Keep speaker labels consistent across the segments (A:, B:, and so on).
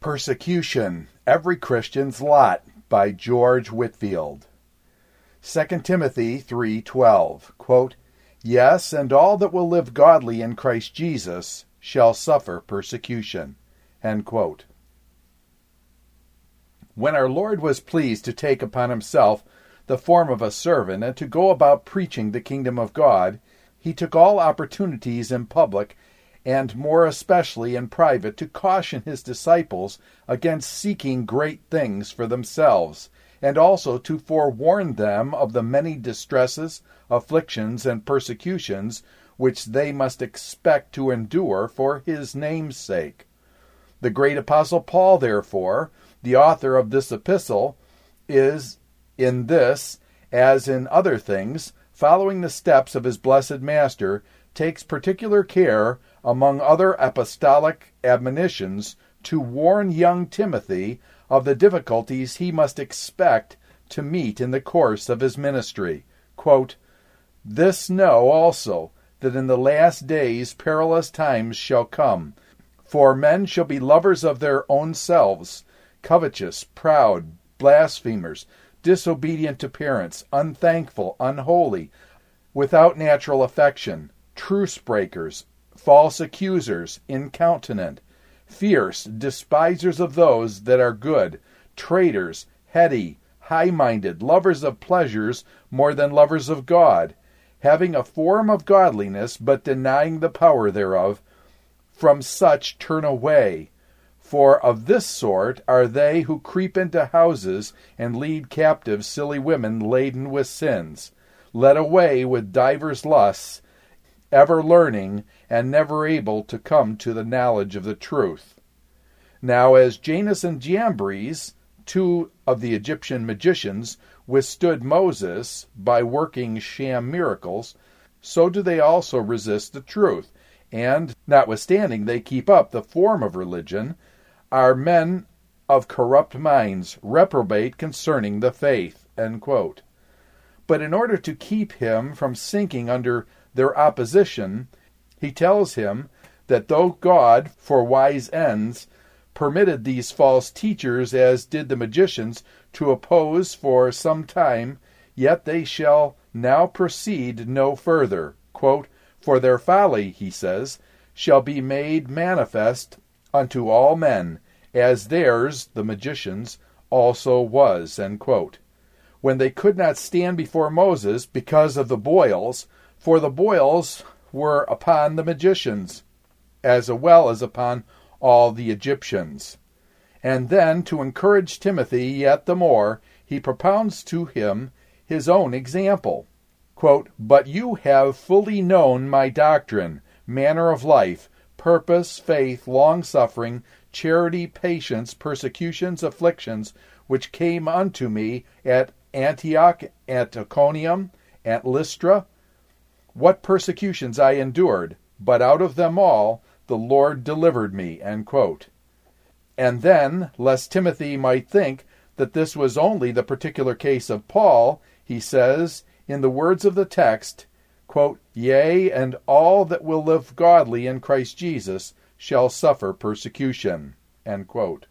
A: Persecution, Every Christian's Lot by George Whitefield. 2 Timothy 3:12, quote, Yes, and all that will live godly in Christ Jesus shall suffer persecution. End quote. When our Lord was pleased to take upon himself the form of a servant and to go about preaching the kingdom of God, he took all opportunities in public and more especially in private to caution his disciples against seeking great things for themselves, and also to forewarn them of the many distresses, afflictions, and persecutions which they must expect to endure for his name's sake. The great apostle Paul, therefore, the author of this epistle, is, in this, as in other things, following the steps of his blessed Master, takes particular care, among other apostolic admonitions, to warn young Timothy of the difficulties he must expect to meet in the course of his ministry. Quote, This know also, that in the last days perilous times shall come. For men shall be lovers of their own selves, covetous, proud, blasphemers, disobedient to parents, unthankful, unholy, without natural affection, truce breakers, false accusers, incontinent, fierce, despisers of those that are good, traitors, heady, high-minded, lovers of pleasures more than lovers of God, having a form of godliness, but denying the power thereof. From such turn away. For of this sort are they who creep into houses and lead captive silly women laden with sins, led away with divers lusts, ever learning, and never able to come to the knowledge of the truth. Now as Jannes and Jambres, two of the Egyptian magicians, withstood Moses by working sham miracles, so do they also resist the truth, and, notwithstanding they keep up the form of religion, are men of corrupt minds, reprobate concerning the faith. End quote. But in order to keep him from sinking under their opposition, he tells him that though God, for wise ends, permitted these false teachers, as did the magicians, to oppose for some time, yet they shall now proceed no further. Quote, For their folly, he says, shall be made manifest unto all men, as theirs, the magicians, also was. End quote. When they could not stand before Moses because of the boils, for the boils were upon the magicians, as well as upon all the Egyptians. And then, to encourage Timothy yet the more, he propounds to him his own example. Quote, But you have fully known my doctrine, manner of life, purpose, faith, long-suffering, charity, patience, persecutions, afflictions, which came unto me at Antioch, at Iconium, at Lystra, what persecutions I endured, but out of them all the Lord delivered me. End quote. And then, lest Timothy might think that this was only the particular case of Paul, he says, in the words of the text, quote, Yea, and all that will live godly in Christ Jesus shall suffer persecution. End quote.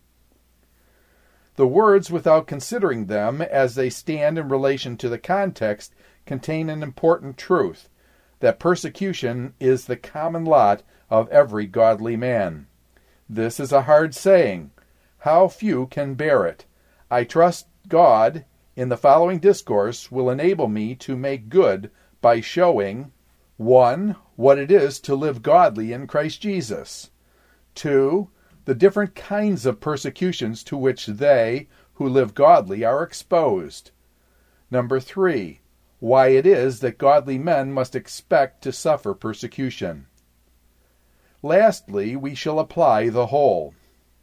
A: The words, without considering them as they stand in relation to the context, contain an important truth, that persecution is the common lot of every godly man. This is a hard saying. How few can bear it? I trust God, in the following discourse, will enable me to make good by showing, 1. What it is to live godly in Christ Jesus. 2. The different kinds of persecutions to which they who live godly are exposed. 3. Why it is that godly men must expect to suffer persecution. Lastly, we shall apply the whole.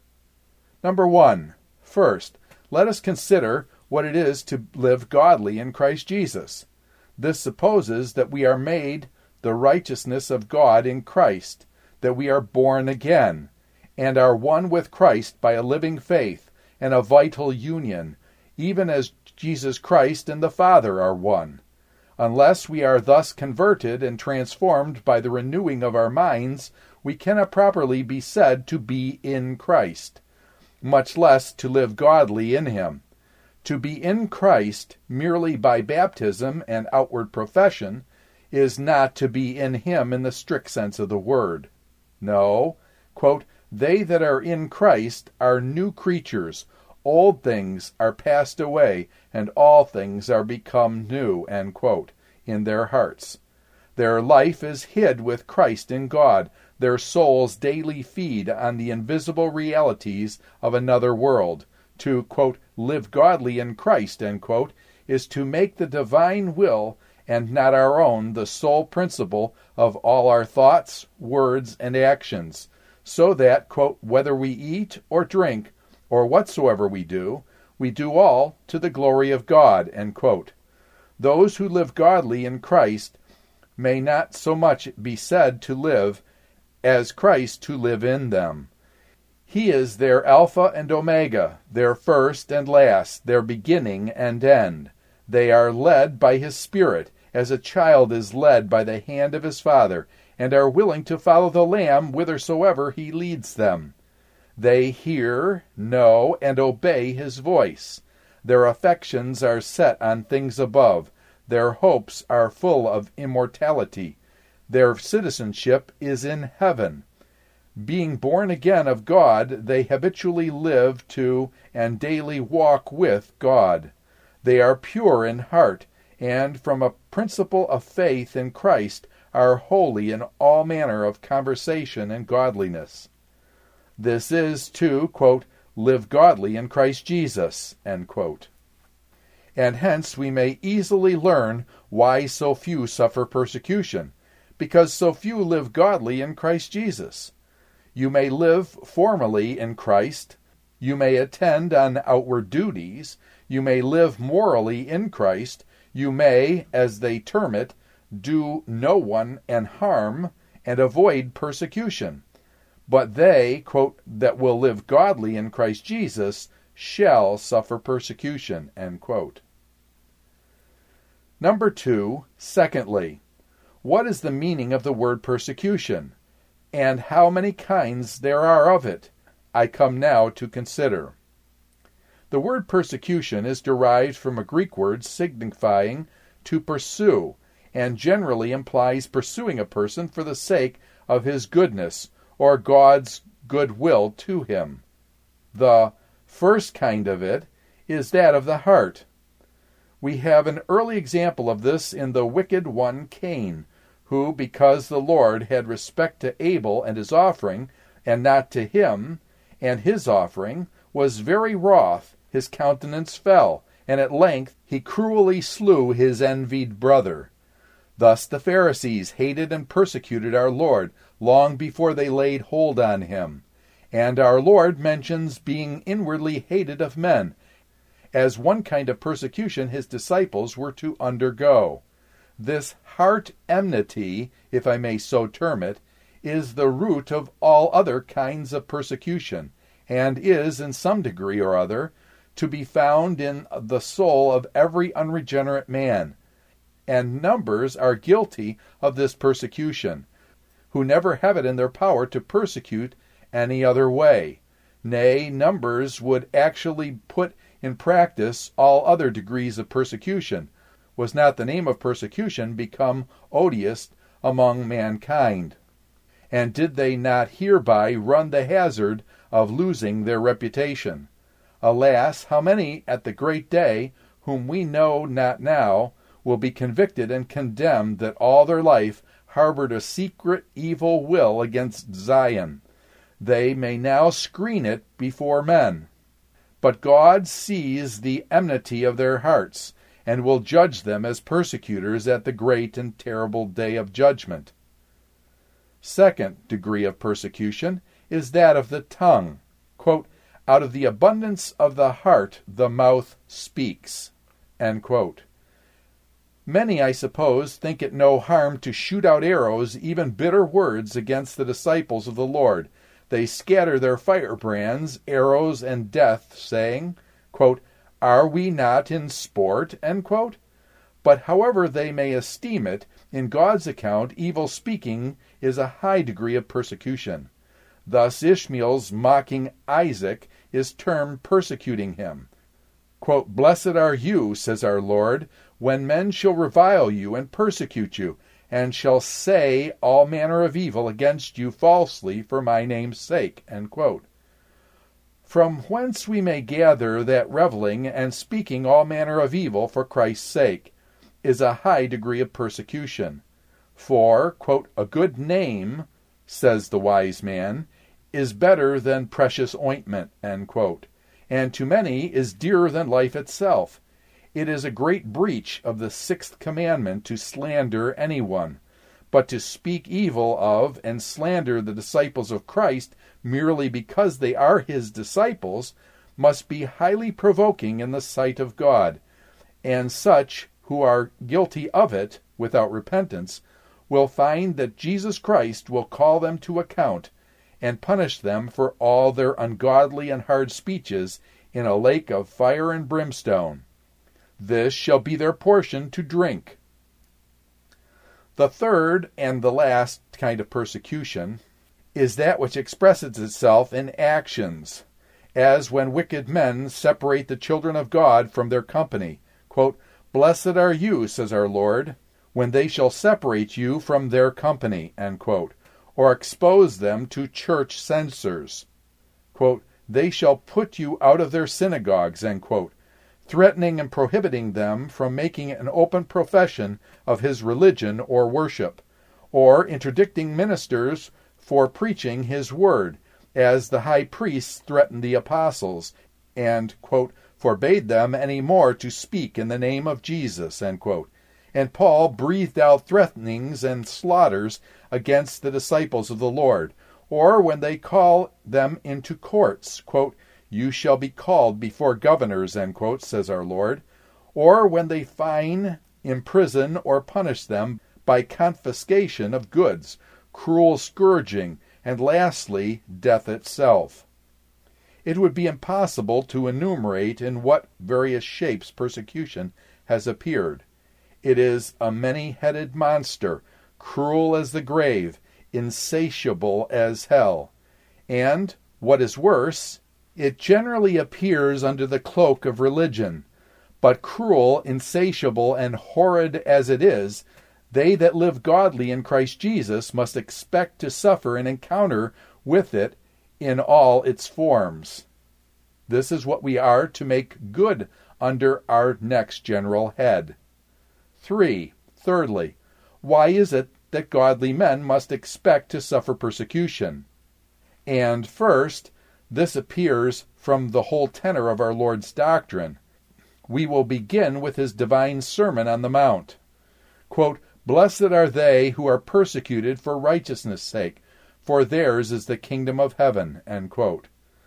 A: 1. First, let us consider what it is to live godly in Christ Jesus. This supposes that we are made the righteousness of God in Christ, that we are born again, and are one with Christ by a living faith and a vital union, even as Jesus Christ and the Father are one. Unless we are thus converted and transformed by the renewing of our minds, we cannot properly be said to be in Christ. much less to live godly in him. To be in Christ merely by baptism and outward profession is not to be in him in the strict sense of the word. No, quote, "They that are in Christ are new creatures. Old things are passed away, and all things are become new," end quote, in their hearts. Their life is hid with Christ in God. Their souls daily feed on the invisible realities of another world. To, quote, "live godly in Christ," end quote, is to make the divine will and not our own the sole principle of all our thoughts, words, and actions, so that, quote, "whether we eat or drink or whatsoever we do all to the glory of God," end quote. Those who live godly in Christ may not so much be said to live as Christ to live in them. He is their Alpha and Omega, their first and last, their beginning and end. They are led by his Spirit, as a child is led by the hand of his Father, and are willing to follow the Lamb whithersoever he leads them. They hear, know, and obey his voice. Their affections are set on things above. Their hopes are full of immortality. Their citizenship is in heaven. Being born again of God, they habitually live to and daily walk with God. They are pure in heart, and from a principle of faith in Christ are holy in all manner of conversation and godliness. This is to, quote, "live godly in Christ Jesus," end quote. And hence we may easily learn why so few suffer persecution, because so few live godly in Christ Jesus. You may live formally in Christ, you may attend on outward duties, you may live morally in Christ, you may, as they term it, do no one an harm and avoid persecution. But they, quote, "that will live godly in Christ Jesus shall suffer persecution," end quote. Number 2, secondly, what is the meaning of the word persecution, and how many kinds there are of it? I come now to consider. The word persecution is derived from a Greek word signifying to pursue, and generally implies pursuing a person for the sake of his goodness or God's goodwill to him. The first kind of it is that of the heart. We have an early example of this in the wicked one Cain, who, because the Lord had respect to Abel and his offering, and not to him and his offering, was very wroth, his countenance fell, and at length he cruelly slew his envied brother. Thus the Pharisees hated and persecuted our Lord long before they laid hold on him. And our Lord mentions being inwardly hated of men, as one kind of persecution his disciples were to undergo. This heart enmity, if I may so term it, is the root of all other kinds of persecution, and is, in some degree or other, to be found in the soul of every unregenerate man. And numbers are guilty of this persecution, who never have it in their power to persecute any other way. Nay, numbers would actually put in practice all other degrees of persecution. Was not the name of persecution become odious among mankind? And did they not hereby run the hazard of losing their reputation? Alas, how many at the great day, whom we know not now, will be convicted and condemned that all their life harbored a secret evil will against Zion. They may now screen it before men. But God sees the enmity of their hearts, and will judge them as persecutors at the great and terrible day of judgment. Second degree of persecution is that of the tongue. Quote, "Out of the abundance of the heart the mouth speaks." End quote. Many, I suppose, think it no harm to shoot out arrows, even bitter words, against the disciples of the Lord. They scatter their firebrands, arrows, and death, saying, quote, "Are we not in sport?" End quote. But however they may esteem it, in God's account, evil speaking is a high degree of persecution. Thus Ishmael's mocking Isaac is termed persecuting him. Quote, "Blessed are you, says our Lord, when men shall revile you and persecute you, and shall say all manner of evil against you falsely for my name's sake." End quote. From whence we may gather that reviling and speaking all manner of evil for Christ's sake is a high degree of persecution. For, quote, "A good name, says the wise man, is better than precious ointment," end quote, "and to many is dearer than life itself. It is a great breach of the 6th commandment to slander anyone, but to speak evil of and slander the disciples of Christ merely because they are his disciples must be highly provoking in the sight of God, and such who are guilty of it without repentance will find that Jesus Christ will call them to account and punish them for all their ungodly and hard speeches in a lake of fire and brimstone. This shall be their portion to drink. The third and the last kind of persecution is that which expresses itself in actions, as when wicked men separate the children of God from their company. Quote, "Blessed are you, says our Lord, when they shall separate you from their company," end quote, or expose them to church censors. Quote, "They shall put you out of their synagogues," end quote, threatening and prohibiting them from making an open profession of his religion or worship, or interdicting ministers for preaching his word, as the high priests threatened the apostles, and, quote, "forbade them any more to speak in the name of Jesus," end quote. And Paul breathed out threatenings and slaughters against the disciples of the Lord, or when they call them into courts, quote, "You shall be called before governors," end quote, says our Lord, or when they fine, imprison, or punish them by confiscation of goods, cruel scourging, and lastly, death itself. It would be impossible to enumerate in what various shapes persecution has appeared. It is a many-headed monster, cruel as the grave, insatiable as hell. And, what is worse, it generally appears under the cloak of religion. But cruel, insatiable, and horrid as it is, they that live godly in Christ Jesus must expect to suffer an encounter with it in all its forms. This is what we are to make good under our next general head. Thirdly, why is it that godly men must expect to suffer persecution? And first, this appears from the whole tenor of our Lord's doctrine. We will begin with his divine Sermon on the Mount. Quote, "Blessed are they who are persecuted for righteousness' sake, for theirs is the kingdom of heaven," end quote.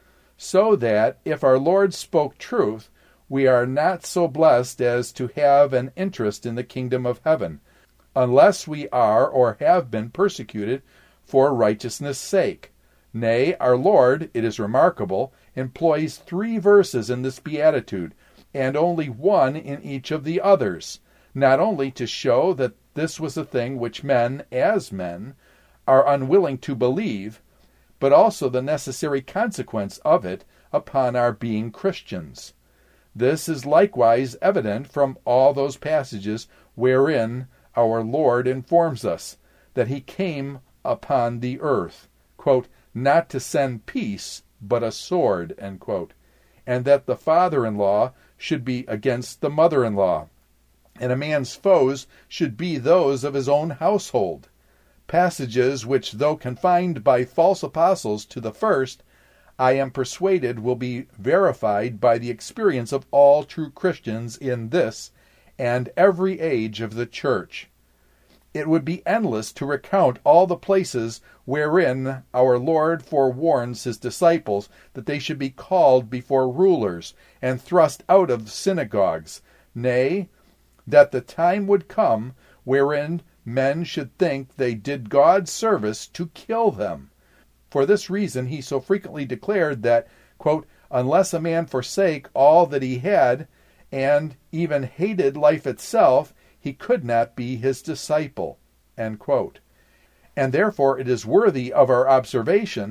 A: So that, if our Lord spoke truth, we are not so blessed as to have an interest in the kingdom of heaven, unless we are or have been persecuted for righteousness' sake. Nay, our Lord, it is remarkable, employs 3 verses in this beatitude, and only 1 in each of the others, not only to show that this was a thing which men, as men, are unwilling to believe, but also the necessary consequence of it upon our being Christians. This is likewise evident from all those passages wherein our Lord informs us that he came upon the earth, quote, "not to send peace, but a sword," end quote, and that the father-in-law should be against the mother-in-law, and a man's foes should be those of his own household. Passages which, though confined by false apostles to the first, I am persuaded will be verified by the experience of all true Christians in this and every age of the church. It would be endless to recount all the places wherein our Lord forewarns his disciples that they should be called before rulers and thrust out of synagogues, nay, that the time would come wherein men should think they did God service to kill them. For this reason he so frequently declared that, quote, "unless a man forsake all that he had, and even hated life itself, he could not be his disciple," end quote. And therefore it is worthy of our observation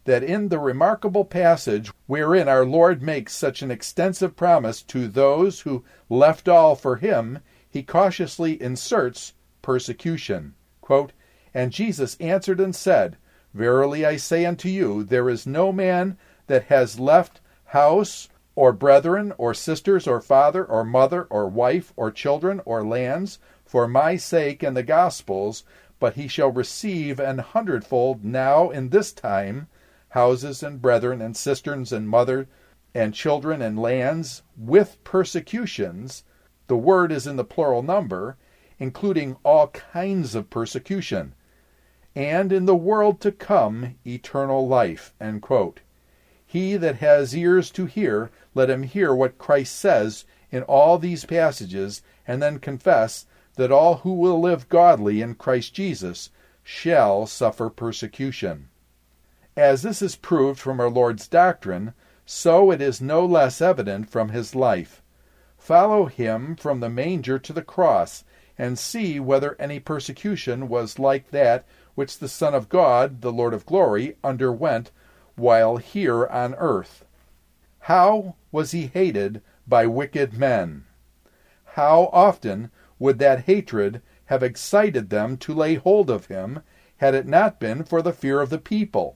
A: that in the remarkable passage wherein our Lord makes such an extensive promise to those who left all for him, he cautiously inserts persecution. Quote, "And Jesus answered and said, Verily I say unto you, there is no man that has left house, or brethren, or sisters, or father, or mother, or wife, or children, or lands, for my sake and the gospel's, but he shall receive 100-fold now in this time, houses and brethren and sisters and mother and children and lands, with persecutions." The word is in the plural number, including all kinds of persecution. "And in the world to come, eternal life." End quote. He that has ears to hear, let him hear what Christ says in all these passages, and then confess that all who will live godly in Christ Jesus shall suffer persecution. As this is proved from our Lord's doctrine, so it is no less evident from his life. Follow him from the manger to the cross, and see whether any persecution was like that which the Son of God, the Lord of glory, underwent while here on earth. How was he hated by wicked men? How often would that hatred have excited them to lay hold of him, had it not been for the fear of the people?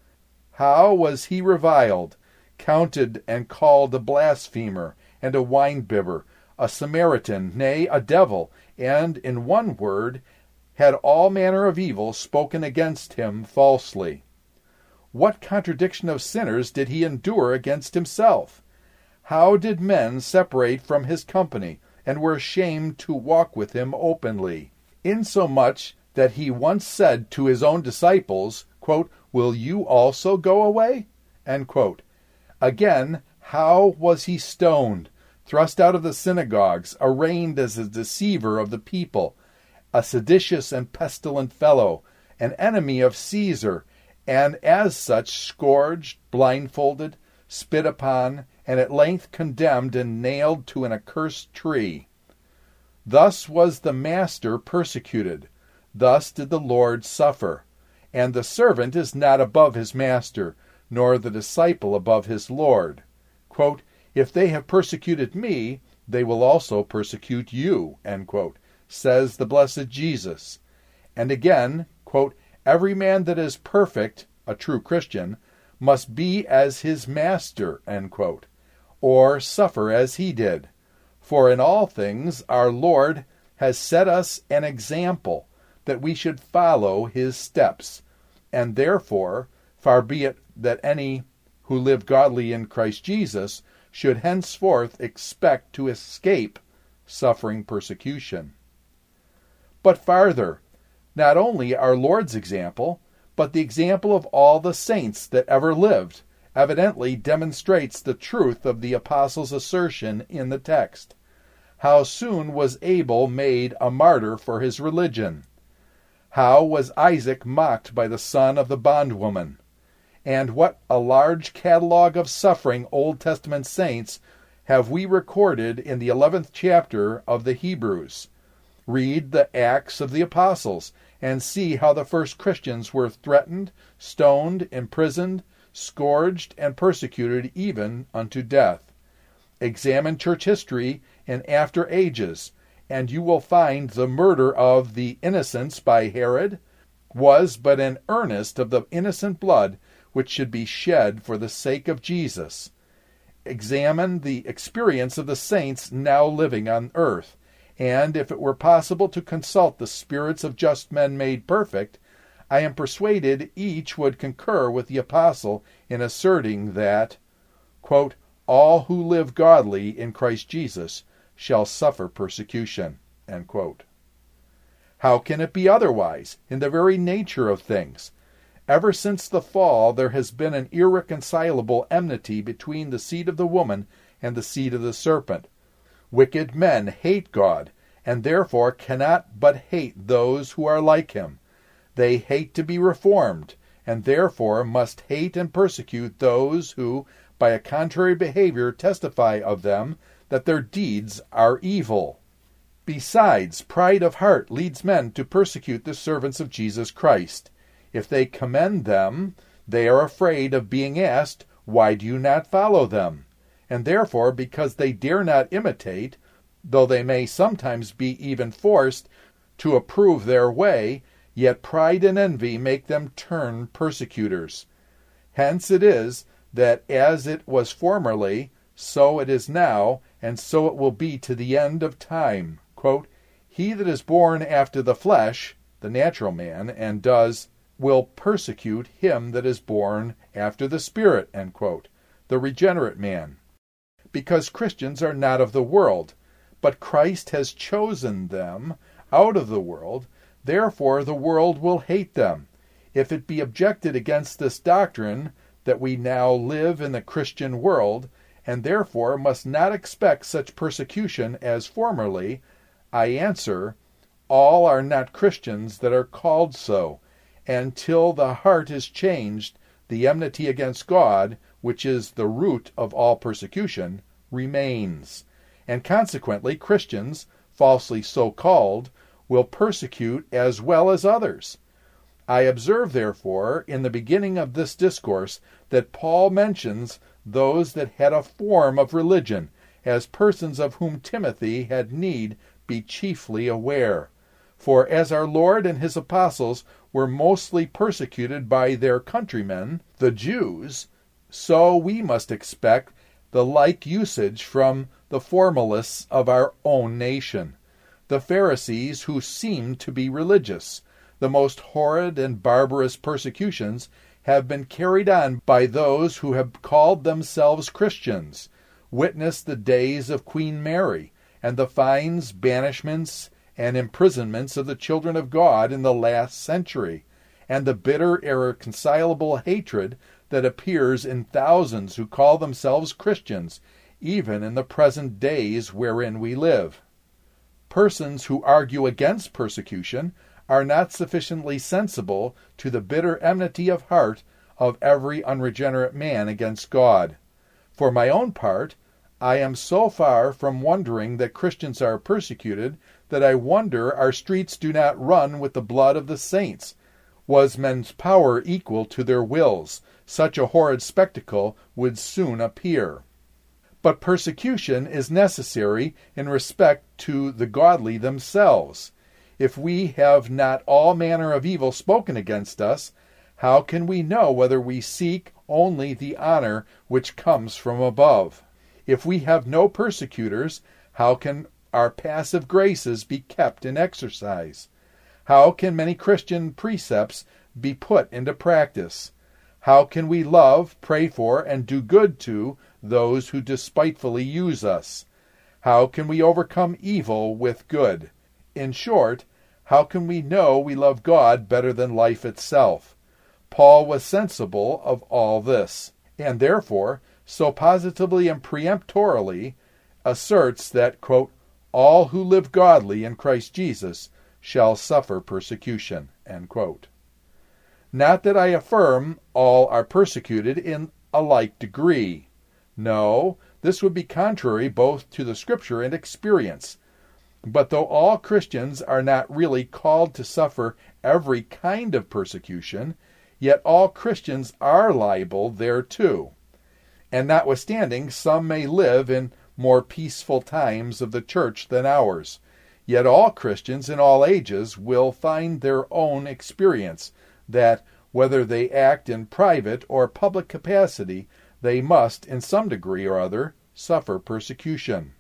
A: How was he reviled, counted and called a blasphemer, and a winebibber, a Samaritan, nay, a devil, and, in one word, had all manner of evil spoken against him falsely? What contradiction of sinners did he endure against himself? How did men separate from his company, and were ashamed to walk with him openly? Insomuch that he once said to his own disciples, quote, "Will you also go away?" End quote. Again, how was he stoned, thrust out of the synagogues, arraigned as a deceiver of the people, a seditious and pestilent fellow, an enemy of Caesar, and as such scourged, blindfolded, spit upon, and at length condemned and nailed to an accursed tree. Thus was the master persecuted. Thus did the Lord suffer. And the servant is not above his master, nor the disciple above his Lord. Quote, "If they have persecuted me, they will also persecute you," end quote, says the blessed Jesus. And again, quote, "Every man that is perfect, a true Christian, must be as his master," end quote, or suffer as he did. For in all things our Lord has set us an example, that we should follow his steps. And therefore, far be it that any who live godly in Christ Jesus should henceforth expect to escape suffering persecution. But farther, not only our Lord's example, but the example of all the saints that ever lived, evidently demonstrates the truth of the apostle's assertion in the text. How soon was Abel made a martyr for his religion? How was Isaac mocked by the son of the bondwoman? And what a large catalogue of suffering Old Testament saints have we recorded in the 11th chapter of the Hebrews. Read the Acts of the Apostles, and see how the first Christians were threatened, stoned, imprisoned, scourged, and persecuted even unto death. Examine church history in after ages, and you will find the murder of the innocents by Herod was but an earnest of the innocent blood which should be shed for the sake of Jesus. Examine the experience of the saints now living on earth, and if it were possible to consult the spirits of just men made perfect, I am persuaded each would concur with the apostle in asserting that, quote, "all who live godly in Christ Jesus shall suffer persecution." End quote. How can it be otherwise, in the very nature of things? Ever since the fall, there has been an irreconcilable enmity between the seed of the woman and the seed of the serpent. Wicked men hate God, and therefore cannot but hate those who are like him. They hate to be reformed, and therefore must hate and persecute those who, by a contrary behavior, testify of them that their deeds are evil. Besides, pride of heart leads men to persecute the servants of Jesus Christ. If they commend them, They are afraid of being asked, "Why do you not follow them?" And therefore, because they dare not imitate, though they may sometimes be even forced to approve their way, yet pride and envy make them turn persecutors. Hence it is that as it was formerly, so it is now, and so it will be to the end of time. He that is born after the flesh, the natural man, and will persecute him that is born after the Spirit, the regenerate man. Because Christians are not of the world, but Christ has chosen them out of the world, therefore the world will hate them. If it be objected against this doctrine that we now live in the Christian world, and therefore must not expect such persecution as formerly, I answer, all are not Christians that are called so, and till the heart is changed, the enmity against God, which is the root of all persecution, remains. And consequently Christians, falsely so called, will persecute as well as others. I observe, therefore, in the beginning of this discourse, that Paul mentions those that had a form of religion, as persons of whom Timothy had need be chiefly aware. For as our Lord and his apostles were mostly persecuted by their countrymen, the Jews, so we must expect the like usage from the formalists of our own nation, the Pharisees who seemed to be religious. The most horrid and barbarous persecutions have been carried on by those who have called themselves Christians. Witness the days of Queen Mary, and the fines, banishments, and imprisonments of the children of God in the last century, and the bitter, irreconcilable hatred that appears in thousands who call themselves Christians, even in the present days wherein we live. Persons who argue against persecution are not sufficiently sensible to the bitter enmity of heart of every unregenerate man against God. For my own part, I am so far from wondering that Christians are persecuted that I wonder our streets do not run with the blood of the saints. Was men's power equal to their wills, such a horrid spectacle would soon appear. But persecution is necessary in respect to the godly themselves. If we have not all manner of evil spoken against us, how can we know whether we seek only the honor which comes from above? If we have no persecutors, how can our passive graces be kept in exercise? How can many Christian precepts be put into practice? How can we love, pray for, and do good to those who despitefully use us? How can we overcome evil with good? In short, how can we know we love God better than life itself? Paul was sensible of all this, and therefore so positively and peremptorily asserts that, quote, all who live godly in Christ Jesus shall suffer persecution, end quote. Not that I affirm all are persecuted in a like degree. No, this would be contrary both to the Scripture and experience. But though all Christians are not really called to suffer every kind of persecution, yet all Christians are liable thereto. And notwithstanding, some may live in more peaceful times of the church than ours, yet all Christians in all ages will find their own experience that, whether they act in private or public capacity, they must, in some degree or other, suffer persecution.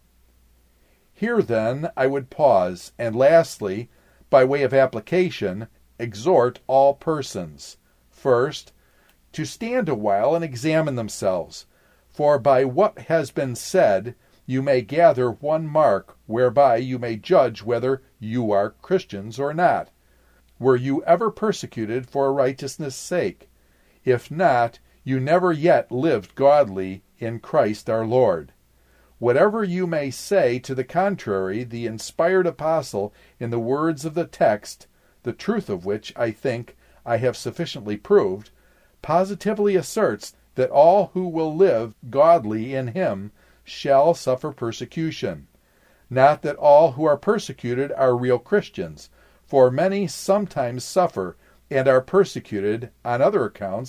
A: Here, then, I would pause, and lastly, by way of application, exhort all persons, first, to stand a while and examine themselves, for by what has been said you may gather one mark whereby you may judge whether you are Christians or not. Were you ever persecuted for righteousness' sake? If not, you never yet lived godly in Christ our Lord. Whatever you may say to the contrary, the inspired apostle, in the words of the text, the truth of which, I think, I have sufficiently proved, positively asserts that all who will live godly in him shall suffer persecution. Not that all who are persecuted are real Christians, for many sometimes suffer and are persecuted on other accounts,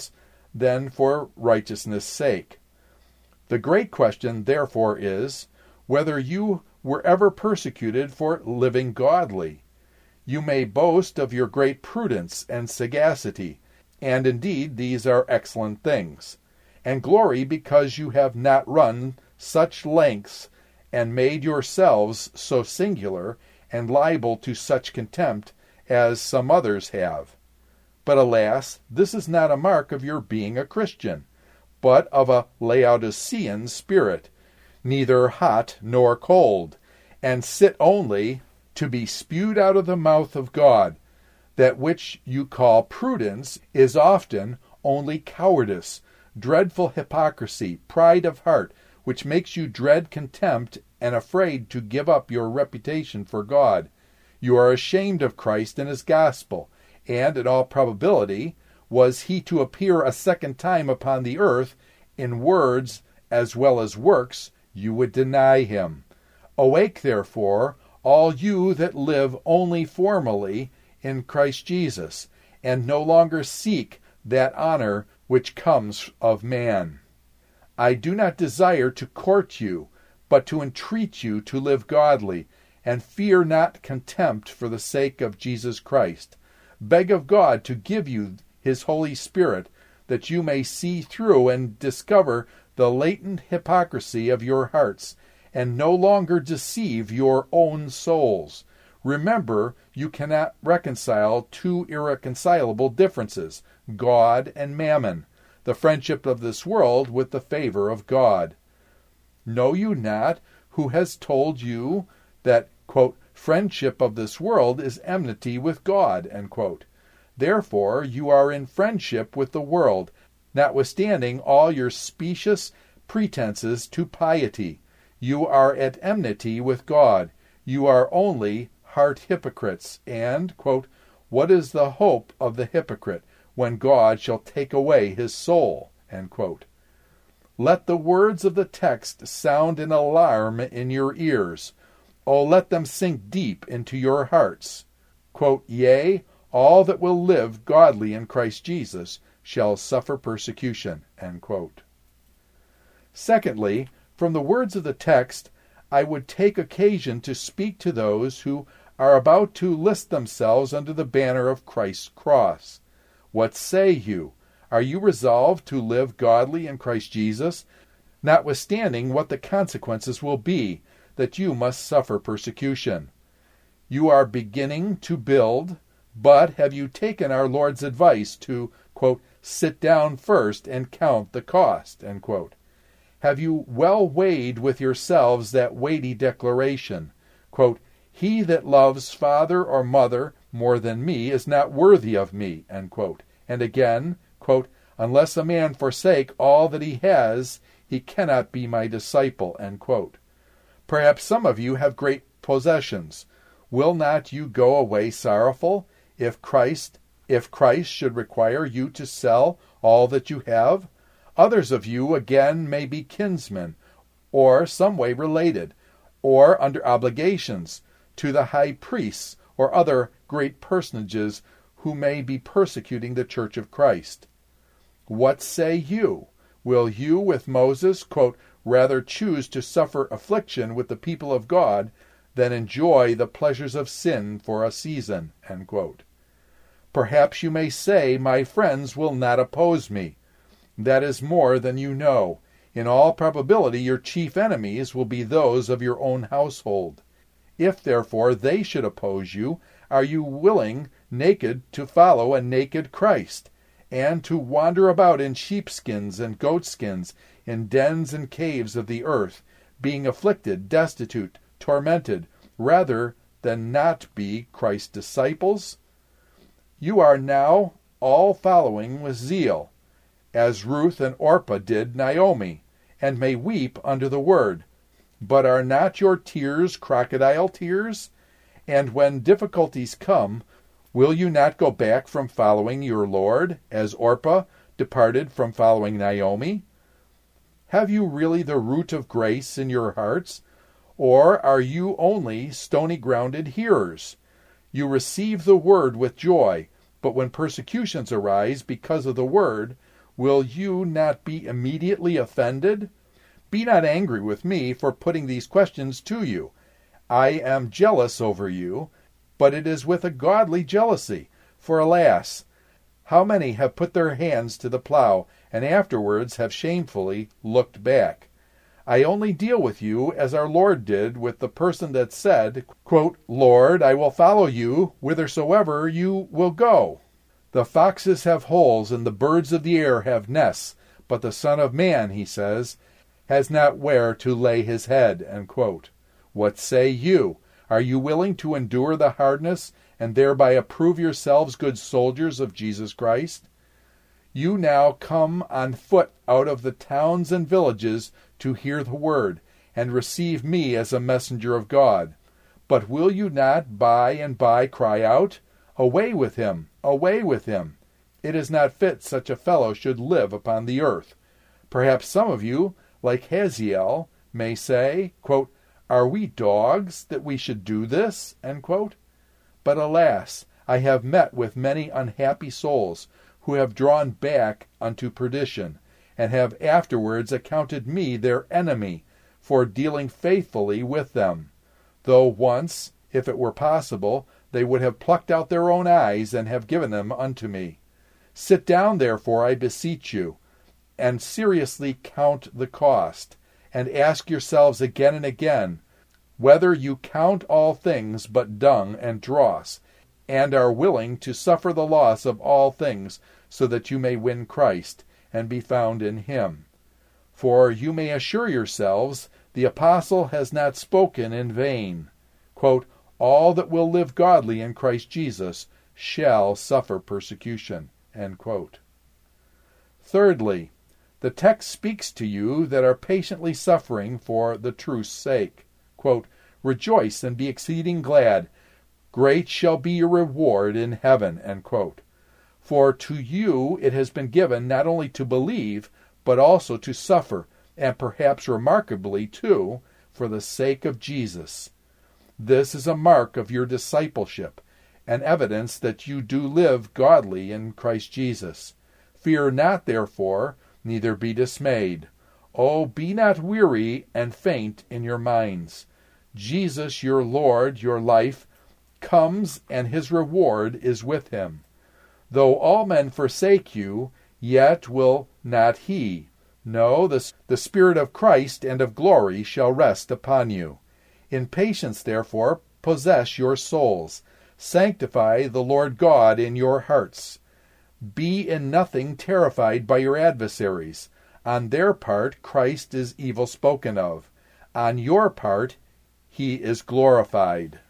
A: than for righteousness' sake. The great question, therefore, is whether you were ever persecuted for living godly. You may boast of your great prudence and sagacity, and indeed these are excellent things, and glory because you have not run such lengths and made yourselves so singular and liable to such contempt as some others have. But alas, this is not a mark of your being a Christian, but of a Laodicean spirit, neither hot nor cold, and sit only to be spewed out of the mouth of God. That which you call prudence is often only cowardice, dreadful hypocrisy, pride of heart, which makes you dread contempt and afraid to give up your reputation for God. You are ashamed of Christ and his gospel, and in all probability, was he to appear a second time upon the earth, in words as well as works, you would deny him. Awake, therefore, all you that live only formally in Christ Jesus, and no longer seek that honor which comes of man. I do not desire to court you, but to entreat you to live godly, and fear not contempt for the sake of Jesus Christ. Beg of God to give you his Holy Spirit, that you may see through and discover the latent hypocrisy of your hearts, and no longer deceive your own souls. Remember, you cannot reconcile two irreconcilable differences, God and mammon, the friendship of this world with the favor of God. Know you not who has told you that, quote, friendship of this world is enmity with God, end quote. Therefore you are in friendship with the world, notwithstanding all your specious pretenses to piety. You are at enmity with God. You are only heart hypocrites. And, quote, what is the hope of the hypocrite when God shall take away his soul? End quote. Let the words of the text sound an alarm in your ears. Oh, let them sink deep into your hearts. Quote, yea, all that will live godly in Christ Jesus shall suffer persecution. End quote. Secondly, from the words of the text, I would take occasion to speak to those who are about to list themselves under the banner of Christ's cross. What say you? Are you resolved to live godly in Christ Jesus, notwithstanding what the consequences will be, that you must suffer persecution? You are beginning to build, but have you taken our Lord's advice to, quote, sit down first and count the cost, end quote? Have you well weighed with yourselves that weighty declaration, quote, he that loves father or mother more than me is not worthy of me, end quote. And again, quote, unless a man forsake all that he has, he cannot be my disciple, end quote. Perhaps some of you have great possessions. Will not you go away sorrowful if Christ should require you to sell all that you have? Others of you, again, may be kinsmen, or some way related, or under obligations to the high priests or other great personages who may be persecuting the church of Christ. What say you? Will you, with Moses, quote, rather choose to suffer affliction with the people of God than enjoy the pleasures of sin for a season, end quote? Perhaps you may say, my friends will not oppose me. That is more than you know. In all probability your chief enemies will be those of your own household. If, therefore, they should oppose you, are you willing naked to follow a naked Christ, and to wander about in sheepskins and goatskins, in dens and caves of the earth, being afflicted, destitute, tormented, rather than not be Christ's disciples? You are now all following with zeal, as Ruth and Orpah did Naomi, and may weep under the word. But are not your tears crocodile tears? And when difficulties come, will you not go back from following your Lord, as Orpah departed from following Naomi? Have you really the root of grace in your hearts, or are you only stony-grounded hearers? You receive the word with joy, but when persecutions arise because of the word, will you not be immediately offended? Be not angry with me for putting these questions to you. I am jealous over you, but it is with a godly jealousy. For alas, how many have put their hands to the plow, and afterwards have shamefully looked back? I only deal with you as our Lord did with the person that said, quote, Lord, I will follow you whithersoever you will go. The foxes have holes, and the birds of the air have nests, but the Son of Man, he says, has not where to lay his head. End quote. What say you? Are you willing to endure the hardness and thereby approve yourselves good soldiers of Jesus Christ? You now come on foot out of the towns and villages to hear the word, and receive me as a messenger of God. But will you not by and by cry out, Away with him! Away with him! It is not fit such a fellow should live upon the earth. Perhaps some of you, like Hazael, may say, quote, Are we dogs that we should do this? End quote. But alas, I have met with many unhappy souls who have drawn back unto perdition, and have afterwards accounted me their enemy for dealing faithfully with them, though once, if it were possible, they would have plucked out their own eyes and have given them unto me. Sit down, therefore, I beseech you, and seriously count the cost, and ask yourselves again and again, whether you count all things but dung and dross, and are willing to suffer the loss of all things, so that you may win Christ, and be found in him. For you may assure yourselves, the apostle has not spoken in vain. Quote, All that will live godly in Christ Jesus shall suffer persecution. End quote. Thirdly, the text speaks to you that are patiently suffering for the truth's sake. Quote, Rejoice and be exceeding glad. Great shall be your reward in heaven. End quote. For to you it has been given not only to believe, but also to suffer, and perhaps remarkably too, for the sake of Jesus. This is a mark of your discipleship, an evidence that you do live godly in Christ Jesus. Fear not, therefore, neither be dismayed. Oh, be not weary and faint in your minds. Jesus, your Lord, your life, comes, and his reward is with him. Though all men forsake you, yet will not he. No, the Spirit of Christ and of glory shall rest upon you. In patience, therefore, possess your souls. Sanctify the Lord God in your hearts. Be in nothing terrified by your adversaries. On their part, Christ is evil spoken of. On your part, he is glorified.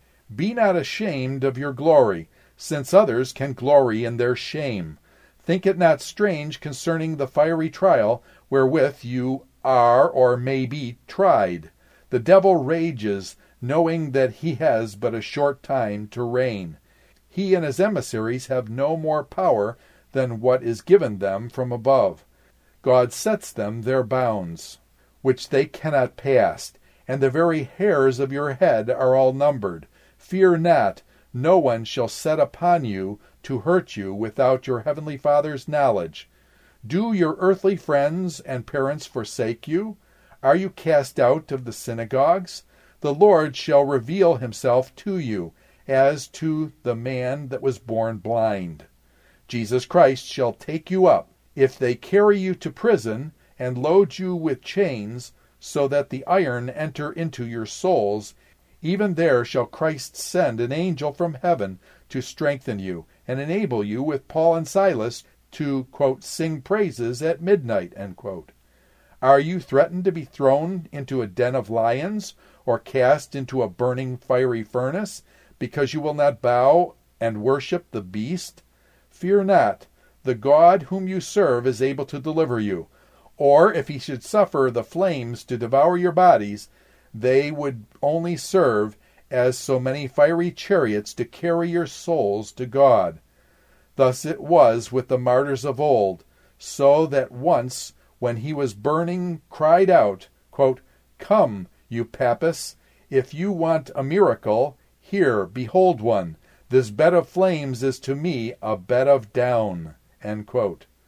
A: Be not ashamed of your glory, since others can glory in their shame. Think it not strange concerning the fiery trial wherewith you are or may be tried. The devil rages, knowing that he has but a short time to reign. He and his emissaries have no more power than what is given them from above. God sets them their bounds, which they cannot pass, and the very hairs of your head are all numbered. Fear not, no one shall set upon you to hurt you without your heavenly Father's knowledge. Do your earthly friends and parents forsake you? Are you cast out of the synagogues? The Lord shall reveal himself to you, as to the man that was born blind. Jesus Christ shall take you up. If they carry you to prison, and load you with chains, so that the iron enter into your souls, even there shall Christ send an angel from heaven to strengthen you, and enable you with Paul and Silas to, quote, sing praises at midnight, end quote. Are you threatened to be thrown into a den of lions, or cast into a burning fiery furnace, because you will not bow and worship the beast? Fear not, the God whom you serve is able to deliver you. Or if he should suffer the flames to devour your bodies, they would only serve as so many fiery chariots to carry your souls to God. Thus it was with the martyrs of old, so that once, when he was burning, cried out, quote, Come, you Papists, if you want a miracle, here, behold one. This bed of flames is to me a bed of down. End quote.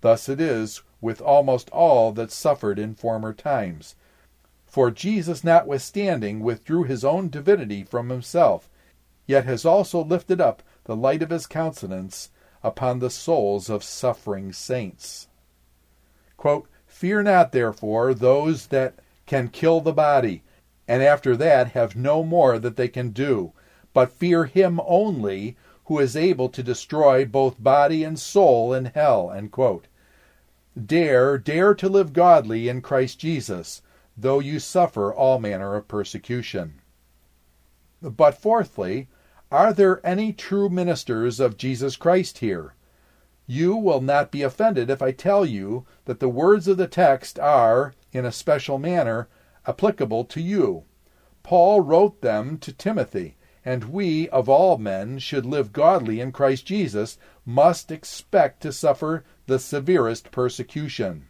A: Thus it is with almost all that suffered in former times. For Jesus notwithstanding withdrew his own divinity from himself, yet has also lifted up the light of his countenance upon the souls of suffering saints. Quote, Fear not, therefore, those that can kill the body, and after that have no more that they can do, but fear him only who is able to destroy both body and soul in hell. End quote. Dare to live godly in Christ Jesus, though you suffer all manner of persecution. But fourthly, are there any true ministers of Jesus Christ here? You will not be offended if I tell you that the words of the text are, in a special manner, applicable to you. Paul wrote them to Timothy, and we, of all men, should live godly in Christ Jesus, must expect to suffer the severest persecution.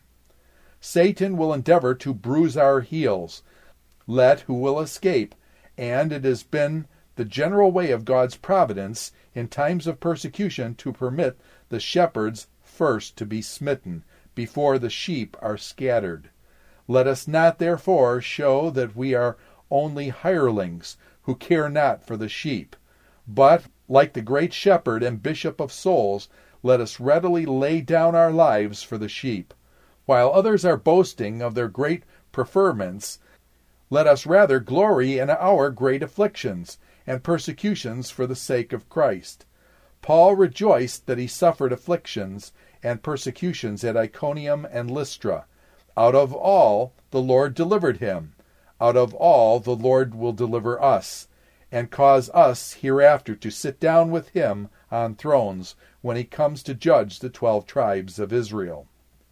A: Satan will endeavor to bruise our heels. Let who will escape, and it has been the general way of God's providence in times of persecution to permit the shepherds first to be smitten, before the sheep are scattered. Let us not therefore show that we are only hirelings, who care not for the sheep, but, like the great shepherd and bishop of souls, let us readily lay down our lives for the sheep. While others are boasting of their great preferments, let us rather glory in our great afflictions and persecutions for the sake of Christ. Paul rejoiced that he suffered afflictions and persecutions at Iconium and Lystra. Out of all the Lord delivered him. Out of all the Lord will deliver us, and cause us hereafter to sit down with him on thrones when he comes to judge the 12 tribes of Israel.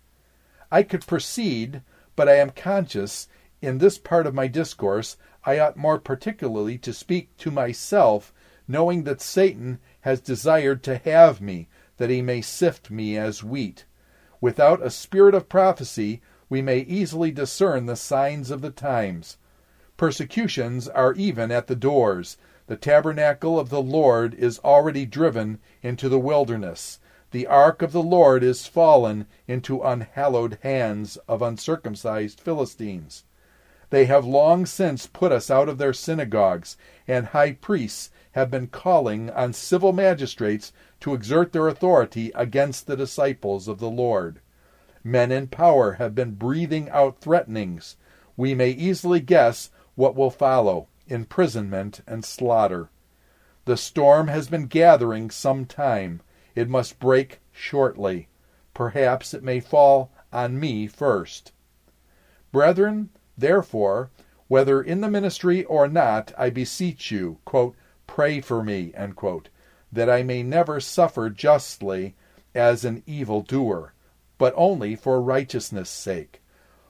A: I could proceed, but I am conscious in this part of my discourse I ought more particularly to speak to myself, knowing that Satan has desired to have me, that he may sift me as wheat. Without a spirit of prophecy, we may easily discern the signs of the times. Persecutions are even at the doors. The tabernacle of the Lord is already driven into the wilderness. The ark of the Lord is fallen into unhallowed hands of uncircumcised Philistines. They have long since put us out of their synagogues, and high priests have been calling on civil magistrates to exert their authority against the disciples of the Lord. Men in power have been breathing out threatenings. We may easily guess what will follow: imprisonment and slaughter. The storm has been gathering some time. It must break shortly. Perhaps it may fall on me first. Brethren, therefore, whether in the ministry or not, I beseech you, quote, pray for me, end quote, that I may never suffer justly as an evildoer, but only for righteousness' sake.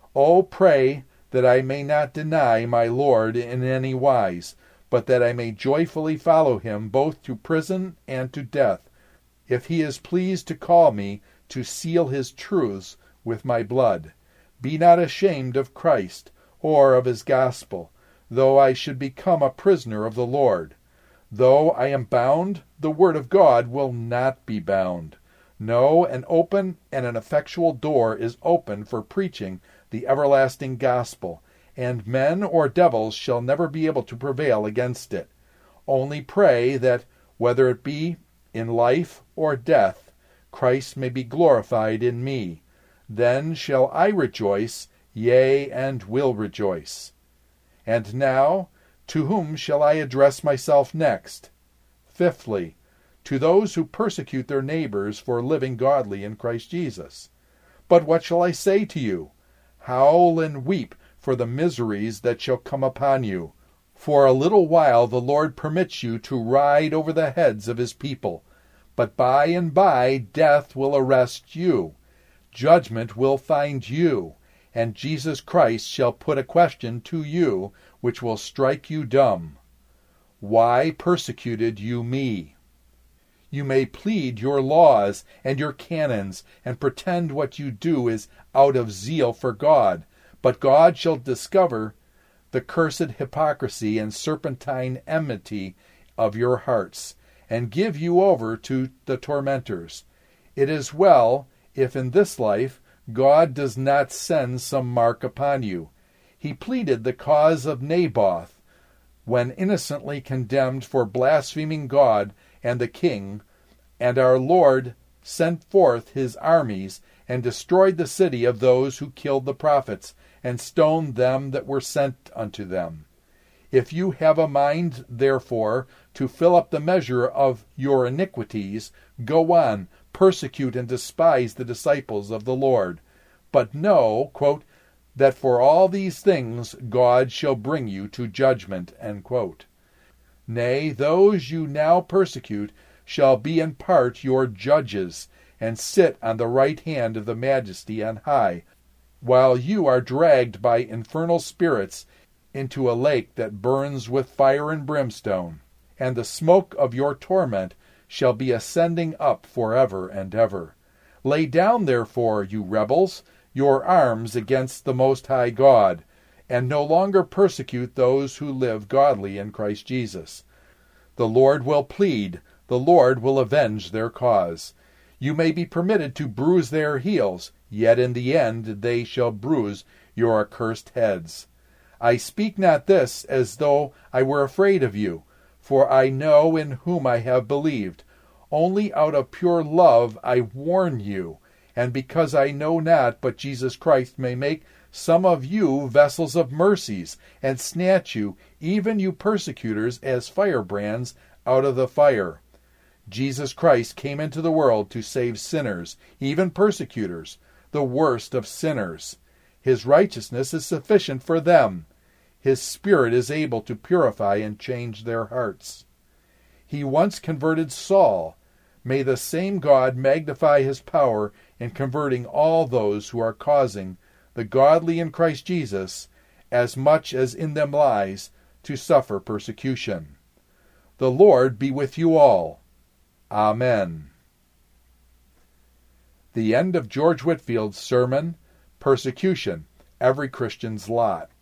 A: O pray that I may not deny my Lord in any wise, but that I may joyfully follow him both to prison and to death, if he is pleased to call me to seal his truths with my blood. Be not ashamed of Christ, or of his gospel, though I should become a prisoner of the Lord. Though I am bound, the word of God will not be bound. No, an open and an effectual door is open for preaching the everlasting gospel, and men or devils shall never be able to prevail against it. Only pray that, whether it be in life or death, Christ may be glorified in me. Then shall I rejoice, yea, and will rejoice. And now, to whom shall I address myself next? Fifthly, to those who persecute their neighbors for living godly in Christ Jesus. But what shall I say to you? Howl and weep for the miseries that shall come upon you. For a little while the Lord permits you to ride over the heads of his people, but by and by death will arrest you. Judgment will find you, and Jesus Christ shall put a question to you which will strike you dumb. Why persecuted you me? You may plead your laws and your canons, and pretend what you do is out of zeal for God, but God shall discover the cursed hypocrisy and serpentine enmity of your hearts, and give you over to the tormentors. It is well if in this life God does not send some mark upon you. He pleaded the cause of Naboth when innocently condemned for blaspheming God and the king, and our Lord sent forth his armies and destroyed the city of those who killed the prophets and stoned them that were sent unto them. If you have a mind, therefore, to fill up the measure of your iniquities, go on, persecute and despise the disciples of the Lord. But know, quote, that for all these things God shall bring you to judgment, end quote. Nay, those you now persecute shall be in part your judges, and sit on the right hand of the Majesty on high, while you are dragged by infernal spirits into a lake that burns with fire and brimstone, and the smoke of your torment shall be ascending up forever and ever. Lay down, therefore, you rebels, your arms against the Most High God, and no longer persecute those who live godly in Christ Jesus. The Lord will plead, the Lord will avenge their cause. You may be permitted to bruise their heels, yet in the end they shall bruise your accursed heads. I speak not this as though I were afraid of you, for I know in whom I have believed. Only out of pure love I warn you, and because I know not but Jesus Christ may make some of you vessels of mercies, and snatch you, even you persecutors, as firebrands out of the fire. Jesus Christ came into the world to save sinners, even persecutors, the worst of sinners. His righteousness is sufficient for them. His Spirit is able to purify and change their hearts. He once converted Saul. May the same God magnify his power in converting all those who are causing the godly in Christ Jesus, as much as in them lies, to suffer persecution. The Lord be with you all. Amen. The end of George Whitefield's sermon, Persecution, Every Christian's Lot.